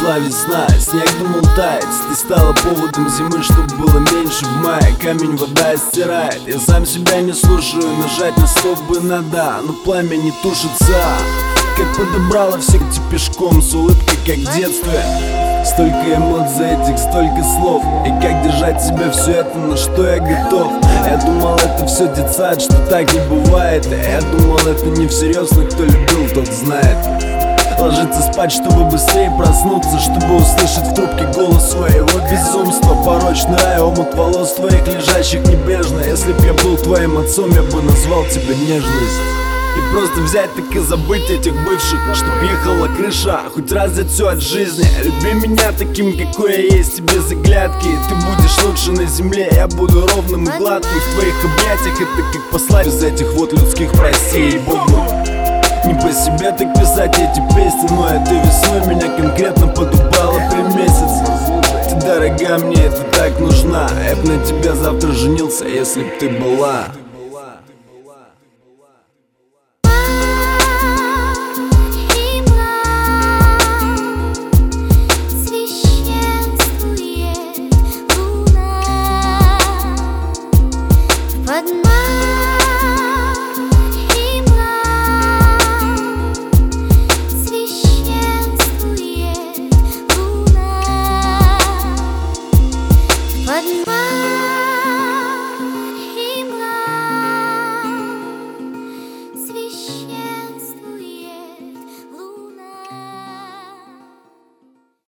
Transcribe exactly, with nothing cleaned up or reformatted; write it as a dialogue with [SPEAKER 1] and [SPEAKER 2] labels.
[SPEAKER 1] пришла весна, снег думал тает. Ты стала поводом зимы, чтоб было меньше в мае. Камень вода стирает, я сам себя не слушаю. Нажать на стоп бы надо, но пламя не тушится. Как подобрала всех идти пешком, с улыбкой как в детстве. Столько эмоций этих, столько слов. И как держать себя все это, на что я готов. Я думал, это все детсад, что так не бывает. Я думал, это не всерьез, но кто любил, тот знает. Ложиться спать, чтобы быстрее проснуться, чтобы услышать в трубке голос своего безумства. Порочный рай, омут волос твоих, лежащих небрежно. Если б я был твоим отцом, я бы назвал тебя нежность. И просто взять так и забыть этих бывших, чтоб ехала крыша, хоть раз взять все от жизни. Люби меня таким, какой я есть, тебе заглядки. Ты будешь лучше на земле, я буду ровным и гладким в твоих объятиях. Это как послать из этих вот людских простей, Богу. Не по себе так писать эти песни, но этой весной меня конкретно подубало при месяц. Ты дорога, мне это так нужна. Я б на тебя завтра женился, если б ты была.